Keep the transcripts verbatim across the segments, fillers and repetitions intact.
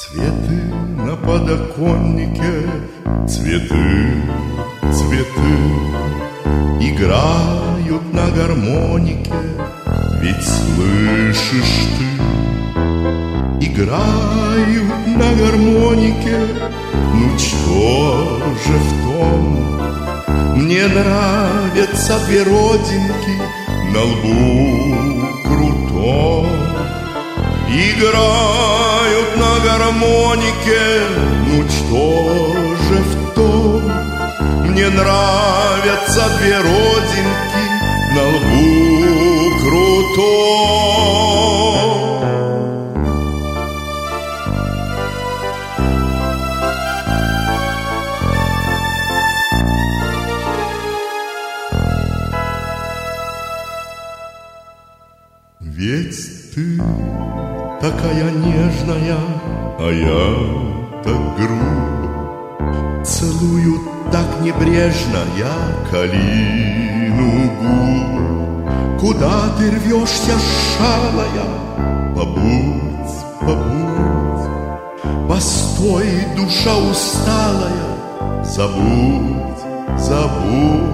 Цветы на подоконнике, цветы, цветы играют на гармонике, ведь слышишь ты. Играют на гармонике, ну что же в том? Мне нравятся две родинки на лбу крутом. Играют на гармонике, ну что же в том? Мне нравятся две родинки на лбу крутом. Ведь ты такая нежная, а я так груб. Целую так небрежно я калину губ. Куда ты рвешься, шалая? Побудь, побудь. Постой, душа усталая, забудь, забудь.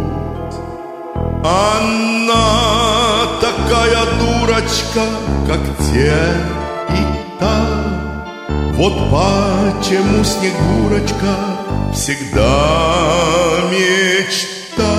Она такая дурочка, как те и та. Вот почему Снегурочка всегда мечта.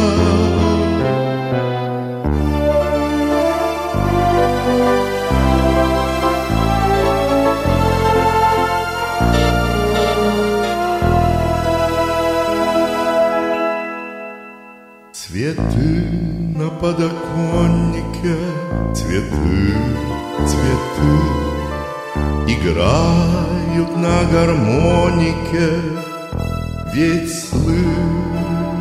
Цветы на подоконнике, цветы, цветы играют на гармонике, ведь слышишь